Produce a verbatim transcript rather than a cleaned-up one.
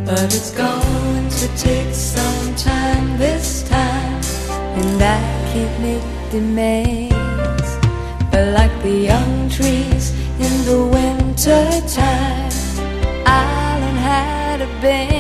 but it's going to take some time this time, and I can't make demands. But like the young trees in the winter time, I'll learn how to bend.